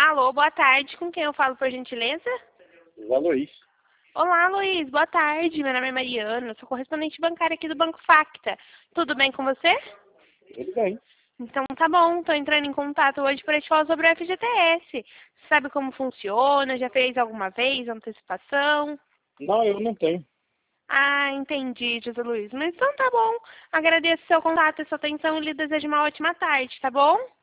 Alô, boa tarde. Com quem eu falo, por gentileza? Olá, Luiz. Olá, Luiz. Boa tarde. Meu nome é Mariana. Sou correspondente bancária aqui do Banco Facta. Tudo bem com você? Tudo bem. Então tá bom. Estou entrando em contato hoje para te falar sobre o FGTS. Sabe como funciona? Já fez alguma vez antecipação? Não, eu não tenho. Ah, entendi, José Luiz. Mas então tá bom. Agradeço seu contato e sua atenção e lhe desejo uma ótima tarde, tá bom?